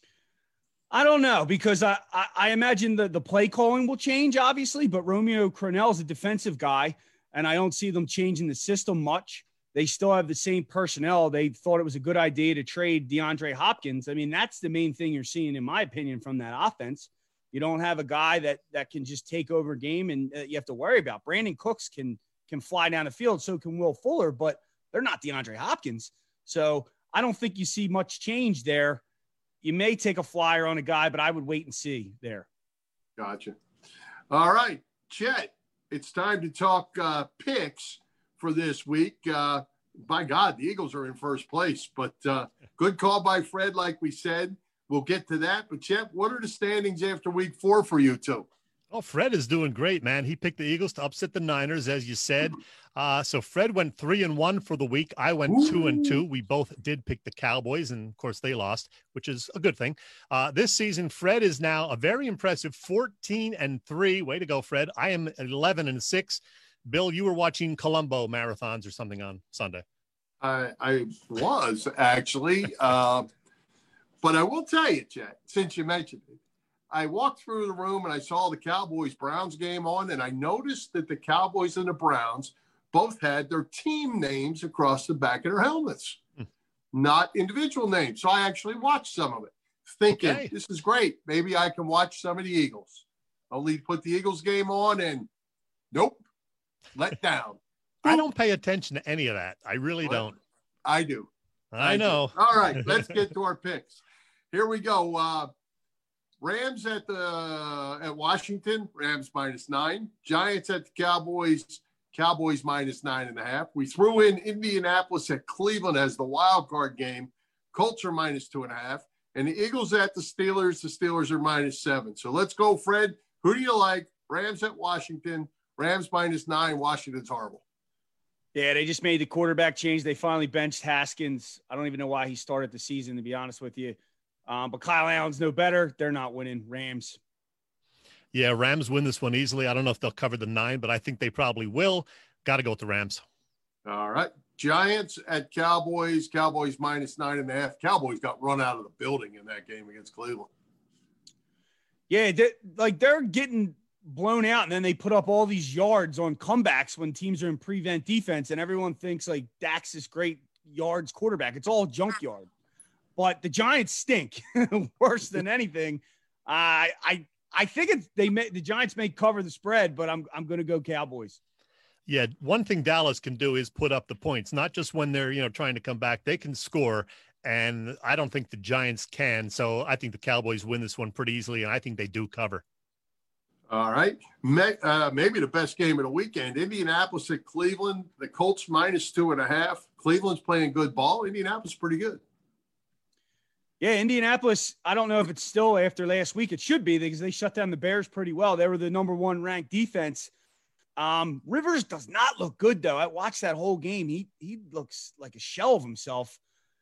I don't know, because I, I, I imagine the, the play calling will change, obviously, but Romeo Cornell is a defensive guy, and I don't see them changing the system much. They still have the same personnel. They thought it was a good idea to trade DeAndre Hopkins. I mean, that's the main thing you're seeing, in my opinion, from that offense. You don't have a guy that that can just take over a game and uh, you have to worry about. Brandon Cooks can can fly down the field, so can Will Fuller, but they're not DeAndre Hopkins. So I don't think you see much change there. You may take a flyer on a guy, but I would wait and see there. Gotcha. All right, Chet, it's time to talk uh, picks for this week. Uh, by God, the Eagles are in first place, but uh, good call by Fred, like we said. We'll get to that. But, Chet, what are the standings after week four for you two? Oh, Fred is doing great, man. He picked the Eagles to upset the Niners, as you said. Uh, so Fred went three and one for the week. I went Ooh. two and two. We both did pick the Cowboys, and of course they lost, which is a good thing. Uh, this season, Fred is now a very impressive fourteen and three. Way to go, Fred. I am eleven and six. Bill, you were watching Columbo marathons or something on Sunday. I, I was actually, uh, but I will tell you, Chet, since you mentioned it, I walked through the room and I saw the Cowboys-Browns game on, and I noticed that the Cowboys and the Browns both had their team names across the back of their helmets, hmm. not individual names. So I actually watched some of it, thinking, okay, this is great. Maybe I can watch some of the Eagles. Only put the Eagles game on, and nope, let down. I don't pay attention to any of that. I really well, don't. I do. I, I know. Do. All right, let's get to our picks. Here we go. Uh, Rams at the at Washington, Rams minus nine. Giants at the Cowboys, Cowboys minus nine and a half. We threw in Indianapolis at Cleveland as the wild card game. Colts are minus two and a half. And the Eagles at the Steelers, the Steelers are minus seven. So let's go, Fred. Who do you like? Rams at Washington, Rams minus nine. Washington's horrible. Yeah, they just made the quarterback change. They finally benched Haskins. I don't even know why he started the season, to be honest with you. Um, but Kyle Allen's no better. They're not winning. Rams. Yeah, Rams win this one easily. I don't know if they'll cover the nine, but I think they probably will. Got to go with the Rams. All right. Giants at Cowboys. Cowboys minus nine and a half. Cowboys got run out of the building in that game against Cleveland. Yeah, they, like they're getting blown out, and then they put up all these yards on comebacks when teams are in prevent defense, and everyone thinks like Dak's this great yards quarterback. It's all junkyard. But the Giants stink worse than anything. I I I think it's they may the Giants may cover the spread, but I'm I'm going to go Cowboys. Yeah, one thing Dallas can do is put up the points, not just when they're, you know, trying to come back. They can score, and I don't think the Giants can. So I think the Cowboys win this one pretty easily, and I think they do cover. All right. May, uh, maybe the best game of the weekend. Indianapolis at Cleveland. The Colts minus two and a half. Cleveland's playing good ball. Indianapolis pretty good. Yeah, Indianapolis, I don't know if it's still after last week. It should be because they shut down the Bears pretty well. They were the number one ranked defense. Um, Rivers does not look good, though. I watched that whole game. He he looks like a shell of himself.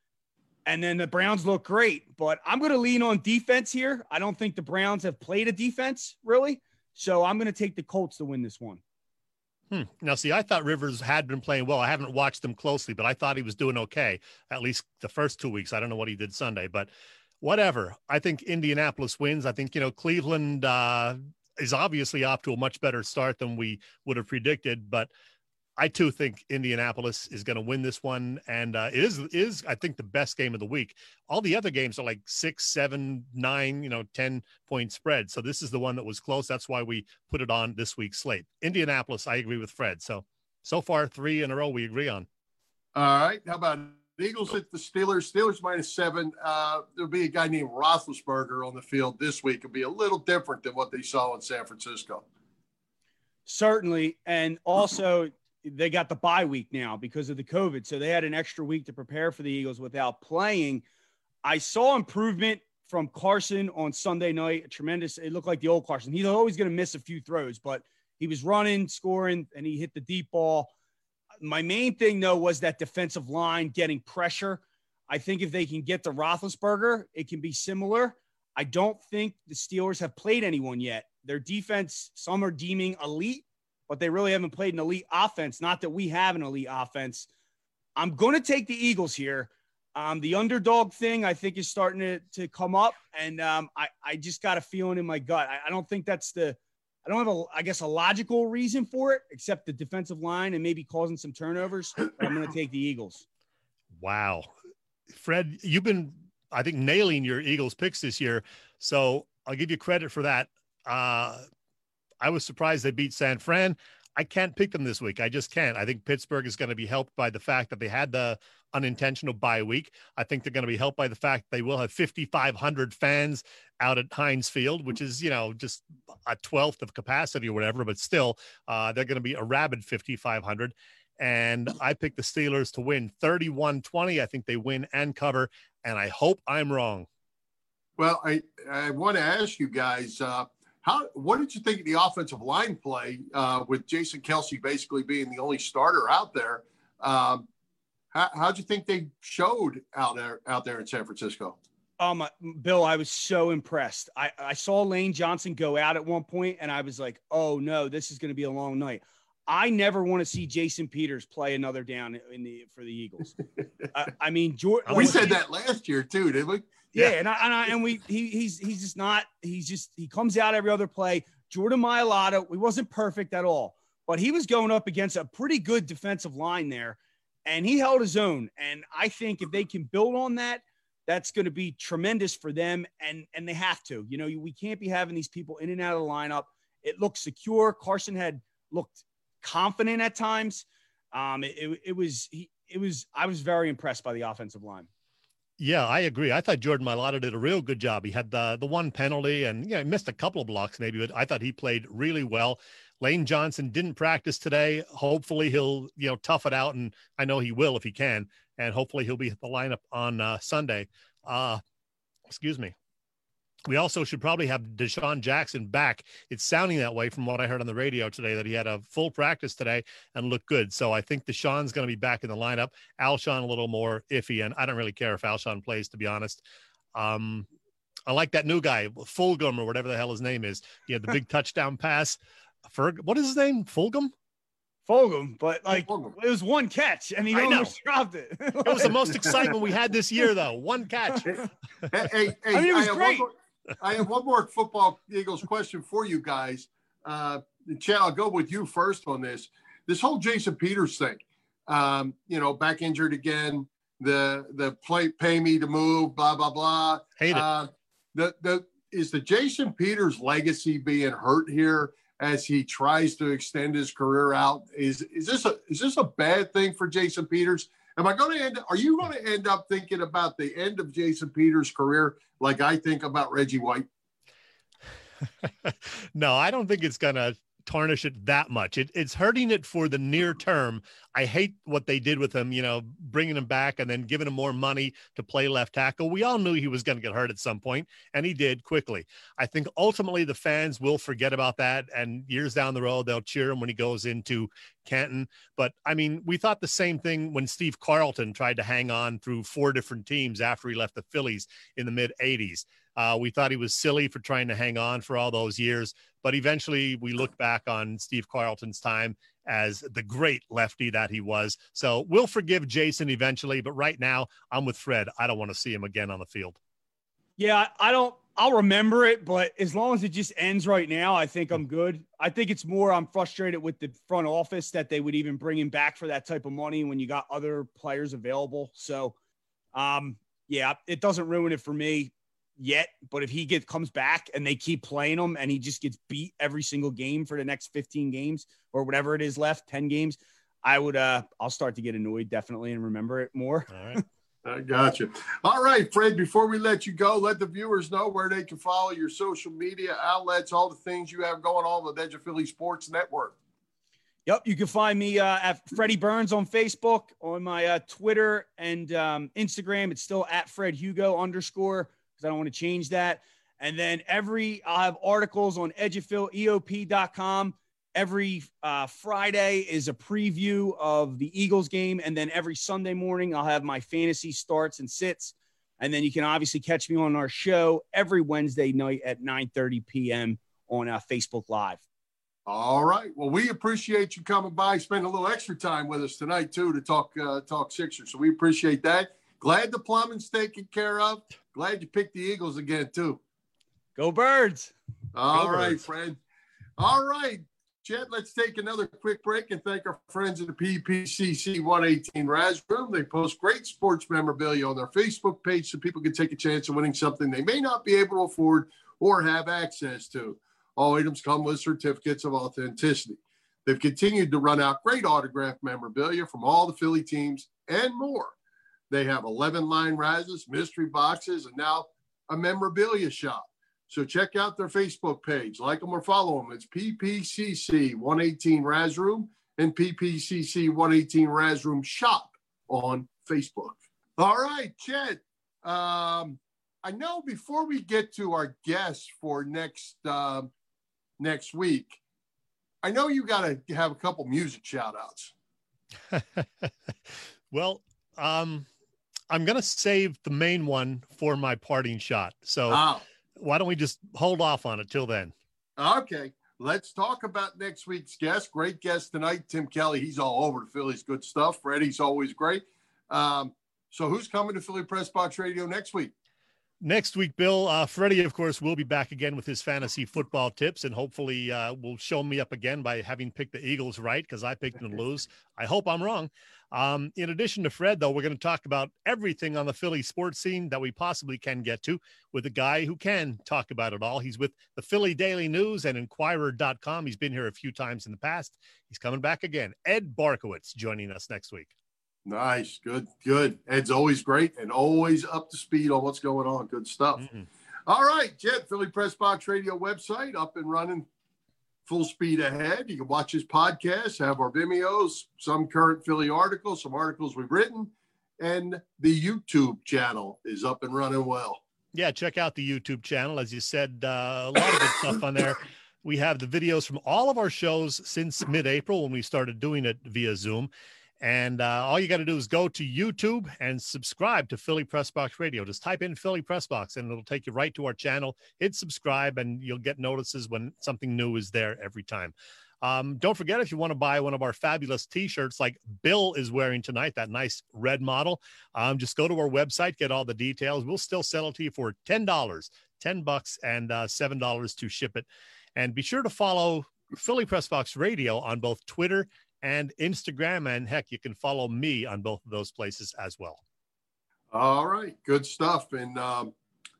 And then the Browns look great. But I'm going to lean on defense here. I don't think the Browns have played a defense, really. So I'm going to take the Colts to win this one. Hmm. Now, see, I thought Rivers had been playing well. I haven't watched him closely, but I thought he was doing okay, at least the first two weeks. I don't know what he did Sunday, but whatever. I think Indianapolis wins. I think, you know, Cleveland uh, is obviously off to a much better start than we would have predicted, but I too think Indianapolis is going to win this one. And uh, it is, is, I think, the best game of the week. All the other games are like six, seven, nine, you know, ten point spread. So this is the one that was close. That's why we put it on this week's slate. Indianapolis, I agree with Fred. So, so far, three in a row we agree on. All right. How about Eagles at the Steelers? Steelers minus seven. Uh, there'll be a guy named Roethlisberger on the field this week. It'll be a little different than what they saw in San Francisco. Certainly. And also, they got the bye week now because of the COVID. So they had an extra week to prepare for the Eagles without playing. I saw improvement from Carson on Sunday night. Tremendous. It looked like the old Carson. He's always going to miss a few throws, but he was running, scoring, and he hit the deep ball. My main thing, though, was that defensive line getting pressure. I think if they can get the Roethlisberger, it can be similar. I don't think the Steelers have played anyone yet. Their defense, some are deeming elite, but they really haven't played an elite offense. Not that we have an elite offense. I'm going to take the Eagles here. Um, the underdog thing, I think, is starting to, to come up, and um, I, I just got a feeling in my gut. I, I don't think that's the – I don't have, a, I guess, a logical reason for it, except the defensive line and maybe causing some turnovers. But I'm going to take the Eagles. Wow. Fred, you've been, I think, nailing your Eagles picks this year, so I'll give you credit for that. Uh I was surprised they beat San Fran. I can't pick them this week. I just can't. I think Pittsburgh is going to be helped by the fact that they had the unintentional bye week. I think they're going to be helped by the fact they will have fifty-five hundred fans out at Heinz Field, which is, you know, just a twelfth of capacity or whatever, but still uh, they're going to be a rabid fifty-five hundred. And I picked the Steelers to win thirty-one twenty. I think they win and cover, and I hope I'm wrong. Well, I, I want to ask you guys, uh, How, what did you think of the offensive line play uh, with Jason Kelce basically being the only starter out there? Um, how, how'd you think they showed out there out there in San Francisco? Um, Bill, I was so impressed. I, I saw Lane Johnson go out at one point, and I was like, oh, no, this is going to be a long night. I never want to see Jason Peters play another down in the for the Eagles. uh, I mean, George, we like, said that last year too, didn't we? Yeah, and I, and, I, and we he he's he's just not he's just he comes out every other play. Jordan Mailata, he wasn't perfect at all, but he was going up against a pretty good defensive line there, and he held his own. And I think if they can build on that, that's going to be tremendous for them, and and they have to. You know, we can't be having these people in and out of the lineup. It looked secure. Carson had looked confident at times. Um, it, it, it was he, it was I was very impressed by the offensive line. Yeah, I agree. I thought Jordan Mailata did a real good job. He had the the one penalty and, you know, he missed a couple of blocks maybe, but I thought he played really well. Lane Johnson didn't practice today. Hopefully he'll, you know, tough it out, and I know he will if he can, and hopefully he'll be at the lineup on uh, Sunday. Uh, excuse me. We also should probably have Deshaun Jackson back. It's sounding that way from what I heard on the radio today, that he had a full practice today and looked good. So I think Deshaun's going to be back in the lineup. Alshon a little more iffy, and I don't really care if Alshon plays, to be honest. Um, I like that new guy, Fulgham or whatever the hell his name is. He had the big touchdown pass. Ferg, what is his name? Fulgham? Fulgham, but like it was one catch and he I almost know. dropped it. It was the most excitement we had this year, though. One catch. Hey, hey, hey, I mean, it was I great. More, I have one more football Eagles question for you guys. Uh, Chad, I'll go with you first on this. This whole Jason Peters thing, um, you know, back injured again, the the play, pay me to move, blah, blah, blah. Hate it. Uh, the, the, is the Jason Peters legacy being hurt here as he tries to extend his career out? Is is this a is this a bad thing for Jason Peters? Am I going to end? Are you going to end up thinking about the end of Jason Peters' career like I think about Reggie White? No, I don't think it's going to tarnish it that much. It, it's hurting it for the near term. I hate what they did with him, you know, bringing him back and then giving him more money to play left tackle. We all knew he was going to get hurt at some point, and he did quickly. I think ultimately the fans will forget about that, and years down the road, they'll cheer him when he goes into Canton. But I mean, we thought the same thing when Steve Carlton tried to hang on through four different teams after he left the Phillies in the mid eighties. Uh, we thought he was silly for trying to hang on for all those years, but eventually we look back on Steve Carlton's time as the great lefty that he was. So we'll forgive Jason eventually, but right now I'm with Fred. I don't want to see him again on the field. Yeah, I don't, I'll remember it, but as long as it just ends right now, I think I'm good. I think it's more, I'm frustrated with the front office that they would even bring him back for that type of money when you got other players available. So, um, yeah, it doesn't ruin it for me yet, but if he get comes back and they keep playing him and he just gets beat every single game for the next fifteen games or whatever it is left, ten games, I would, uh, I'll start to get annoyed definitely and remember it more. All right. I got you. All right, Fred, before we let you go, let the viewers know where they can follow your social media outlets, all the things you have going on with Edge of Philly Sports Network. Yep, you can find me uh, at Freddie Burns on Facebook, on my uh, Twitter and um, Instagram. It's still at Fred Hugo underscore, because I don't want to change that. And then every, I'll have articles on edge of phil E O P dot com. Every uh, Friday is a preview of the Eagles game. And then every Sunday morning, I'll have my fantasy starts and sits. And then you can obviously catch me on our show every Wednesday night at nine thirty p.m. on uh, Facebook Live. All right. Well, we appreciate you coming by, spending a little extra time with us tonight, too, to talk uh, talk Sixers. So we appreciate that. Glad the plumbing's taken care of. Glad you picked the Eagles again, too. Go Birds. All Go right, Birds. friend. All right, Chet, let's take another quick break and thank our friends at the P P C C one eighteen Raz Room. They post great sports memorabilia on their Facebook page so people can take a chance of winning something they may not be able to afford or have access to. All items come with certificates of authenticity. They've continued to run out great autographed memorabilia from all the Philly teams and more. They have eleven line Razes, mystery boxes, and now a memorabilia shop. So check out their Facebook page. Like them or follow them. It's P P C C one eighteen Raz Room and P P C C one eighteen Raz Room Shop on Facebook. All right, Chet. Um, I know before we get to our guests for next uh, next week, I know you got to have a couple music shout outs. Well, um, I'm going to save the main one for my parting shot. So Oh, why don't we just hold off on it till then? okay. Let's talk about next week's guest. Great guest tonight, Tim Kelly. He's all over the Phillies. Good stuff. Freddie's always great. Um, so who's coming to Philly Press Box Radio next week? Next week, Bill, uh, Freddie, of course, will be back again with his fantasy football tips, and hopefully uh, will show me up again by having picked the Eagles right, because I picked them to lose. I hope I'm wrong. Um, in addition to Fred, though, we're going to talk about everything on the Philly sports scene that we possibly can get to with a guy who can talk about it all. He's with the Philly Daily News and Inquirer dot com. He's been here a few times in the past. He's coming back again. Ed Barkowitz joining us next week. Nice. Good, good. Ed's always great and always up to speed on what's going on. Good stuff. Mm-hmm. All right, Jet, Philly Press Box Radio website up and running, full speed ahead. You can watch his podcast, have our Vimeos, some current Philly articles, some articles we've written, and the YouTube channel is up and running well. Yeah, check out the YouTube channel. As you said, uh, a lot of good stuff on there. We have the videos from all of our shows since mid-April when we started doing it via Zoom. And uh, all you got to do is go to YouTube and subscribe to Philly Press Box Radio. Just type in Philly Press Box and it'll take you right to our channel. Hit subscribe and you'll get notices when something new is there every time. Um, don't forget, if you want to buy one of our fabulous T-shirts like Bill is wearing tonight, that nice red model, um, just go to our website, get all the details. We'll still sell it to you for ten dollars, ten bucks and uh, seven dollars to ship it. And be sure to follow Philly Press Box Radio on both Twitter and Instagram. And heck, you can follow me on both of those places as well. All right. Good stuff. And um,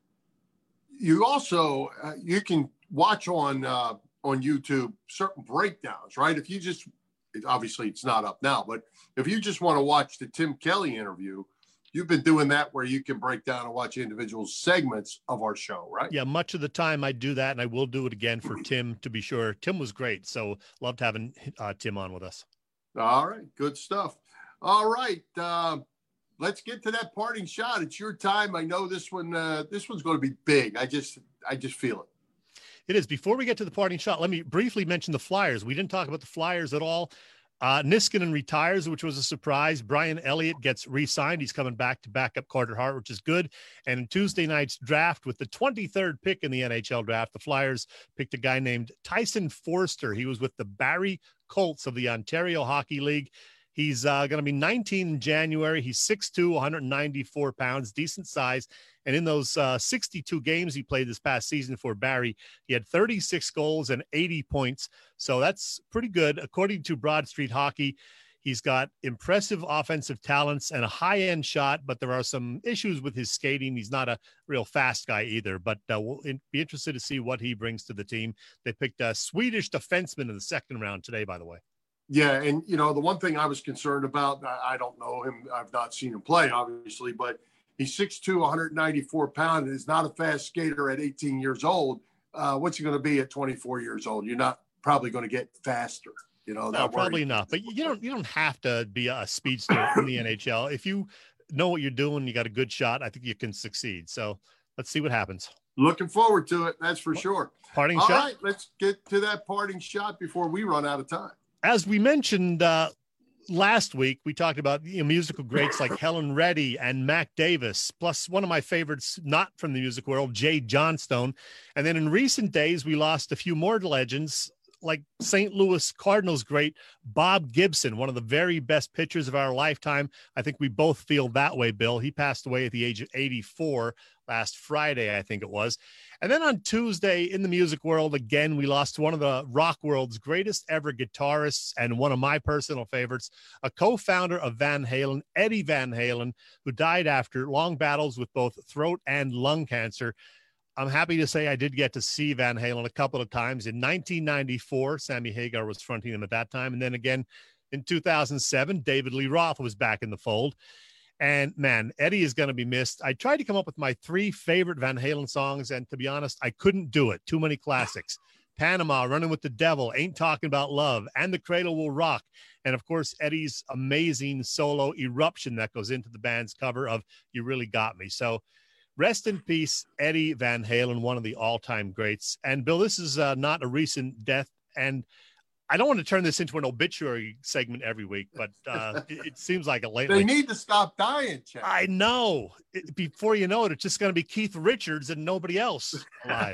you also, uh, you can watch on, uh, on YouTube certain breakdowns, right? If you just, obviously it's not up now, but if you just want to watch the Tim Kelly interview, you've been doing that where you can break down and watch individual segments of our show, right? Yeah, much of the time I do that, and I will do it again for Tim to be sure. Tim was great, so loved having uh, Tim on with us. All right, good stuff. All right, uh, let's get to that parting shot. It's your time. I know this one. Uh, this one's going to be big. I just, I just feel it. It is. Before we get to the parting shot, let me briefly mention the Flyers. We didn't talk about the Flyers at all. Uh, Niskanen retires, which was a surprise. Brian Elliott gets re-signed. He's coming back to back up Carter Hart, which is good. And in Tuesday night's draft, with the twenty-third pick in the N H L draft, the Flyers picked a guy named Tyson Forster. He was with the Barrie Colts of the Ontario Hockey League. He's uh, going to be nineteen in January. He's six two, one hundred ninety-four pounds, decent size. And in those uh, sixty-two games he played this past season for Barrie, he had thirty-six goals and eighty points. So that's pretty good. According to Broad Street Hockey, he's got impressive offensive talents and a high-end shot, but there are some issues with his skating. He's not a real fast guy either, but uh, we'll be interested to see what he brings to the team. They picked a Swedish defenseman in the second round today, by the way. Yeah, and, you know, the one thing I was concerned about, I, I don't know him. I've not seen him play, obviously, but he's six two, one hundred ninety-four pounds, and is not a fast skater at eighteen years old. Uh, what's he going to be at twenty-four years old? You're not probably going to get faster. You know, no, probably not. But you don't you don't have to be a speedster in the N H L. If you know what you're doing, you got a good shot, I think you can succeed. So let's see what happens. Looking forward to it. That's for sure. Parting All shot. All right, let's get to that parting shot before we run out of time. As we mentioned uh, last week, we talked about you know, musical greats like Helen Reddy and Mac Davis, plus one of my favorites, not from the music world, Jay Johnstone. And then in recent days, we lost a few more legends, like Saint Louis Cardinals great Bob Gibson, one of the very best pitchers of our lifetime. I think we both feel that way, Bill. He passed away at the age of eighty-four last Friday, I think it was. And then on Tuesday in the music world, again, we lost one of the rock world's greatest ever guitarists and one of my personal favorites, a co-founder of Van Halen, Eddie Van Halen, who died after long battles with both throat and lung cancer. I'm happy to say I did get to see Van Halen a couple of times. In nineteen ninety-four, Sammy Hagar was fronting him at that time. And then again in two thousand seven, David Lee Roth was back in the fold. And man, Eddie is going to be missed. I tried to come up with my three favorite Van Halen songs, and to be honest, I couldn't do it. Too many classics. Panama, Running with the Devil, Ain't Talking About Love, and The Cradle Will Rock. And of course, Eddie's amazing solo Eruption that goes into the band's cover of You Really Got Me. So rest in peace, Eddie Van Halen, one of the all-time greats. And Bill, this is uh, not a recent death, and I don't want to turn this into an obituary segment every week, but uh, it, it seems like it lately. They need to stop dying, Chad. I know. It, before you know it, it's just going to be Keith Richards and nobody else alive.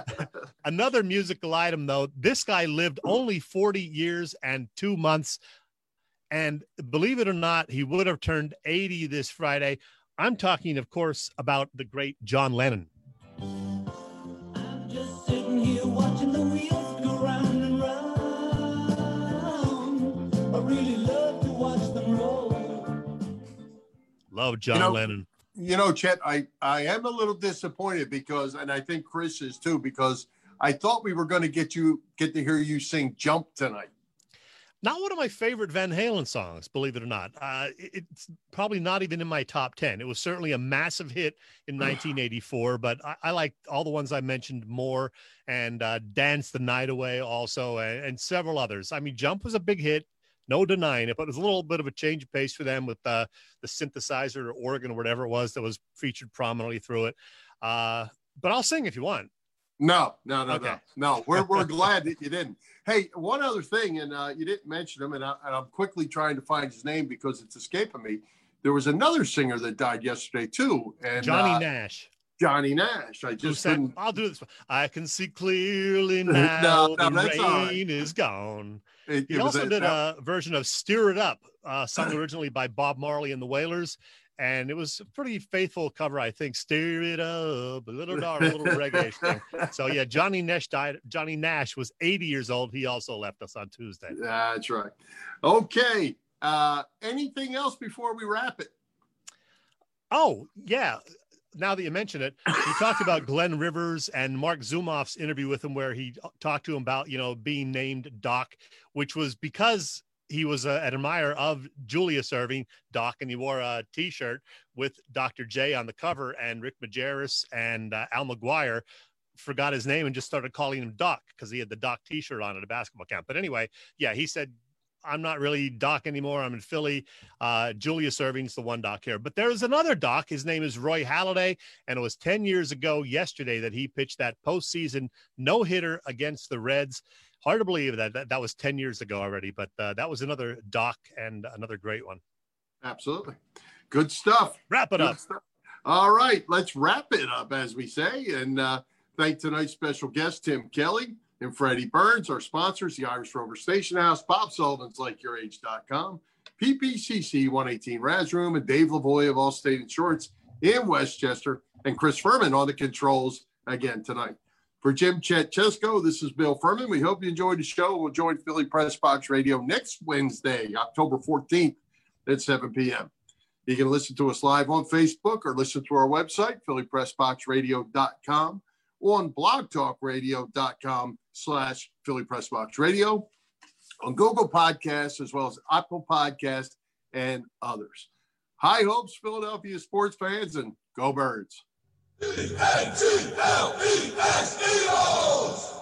Another musical item, though. This guy lived only forty years and two months. And believe it or not, he would have turned eighty this Friday. I'm talking, of course, about the great John Lennon. I'm just sitting here watching the wheels go round and round. I really love to watch them roll. Love John you know, Lennon. You know, Chet, I, I am a little disappointed because, and I think Chris is too, because I thought we were going to get you get to hear you sing Jump tonight. Not one of my favorite Van Halen songs, believe it or not. Uh, it, it's probably not even in my top ten. It was certainly a massive hit in nineteen eighty-four, but I, I like all the ones I mentioned more, and uh, Dance the Night Away also, and, and several others. I mean, Jump was a big hit, No denying it, but it was a little bit of a change of pace for them with uh, the synthesizer or organ or whatever it was that was featured prominently through it. Uh, but I'll sing if you want. No, no, no, Okay. no, no. We're we're glad that you didn't. Hey, one other thing, and uh, you didn't mention him, and, I, and I'm quickly trying to find his name because it's escaping me. There was another singer that died yesterday too, and Johnny uh, Nash. Johnny Nash. I Who just sang, couldn't. I'll do this. I can see clearly now. No, no, the that's rain all right. is gone. It, He it was also a- did that- a version of "Steer It Up," uh, sung originally by Bob Marley and the Wailers, and it was a pretty faithful cover, I think. "Steer it up," a little dark, a little reggae thing. So yeah, Johnny Nash died. Johnny Nash was eighty years old. He also left us on Tuesday. That's right. Okay. Uh, anything else before we wrap it? Oh yeah. Now that you mention it, he talked about Glenn Rivers and Mark Zumoff's interview with him, where he talked to him about, you know, being named Doc, which was because he was a, an admirer of Julius Erving, Doc, and he wore a T-shirt with Doctor J on the cover, and Rick Majerus and uh, Al McGuire forgot his name and just started calling him Doc because he had the Doc T-shirt on at a basketball camp. But anyway, yeah, he said, I'm not really Doc anymore. I'm in Philly. Uh, Julius Erving's the one Doc here. But there's another Doc. His name is Roy Halladay, and it was ten years ago yesterday that he pitched that postseason no-hitter against the Reds. Hard to believe that that, that was ten years ago already, but uh, that was another Doc and another great one. Absolutely. Good stuff. Wrap it Good up. stuff. All right. Let's wrap it up, as we say. And uh, thank tonight's special guest, Tim Kelly and Freddie Burns, our sponsors, the Irish Rover Station House, Bob Sullivan's Like Your Age dot com, P P C C one eighteen Raz Room, and Dave Lavoie of Allstate Insurance in Westchester, and Chris Furman on the controls again tonight. For Jim Chet Chesko, this is Bill Furman. We hope you enjoyed the show. We'll join Philly Press Box Radio next Wednesday, October fourteenth at seven p.m. You can listen to us live on Facebook or listen to our website, Philly Press Box Radio dot com, on blog talk radio dot com slash Philly Press Box Radio, on Google Podcasts, as well as Apple Podcasts and others. High hopes, Philadelphia sports fans, and go Birds. E N T L E S Eagles!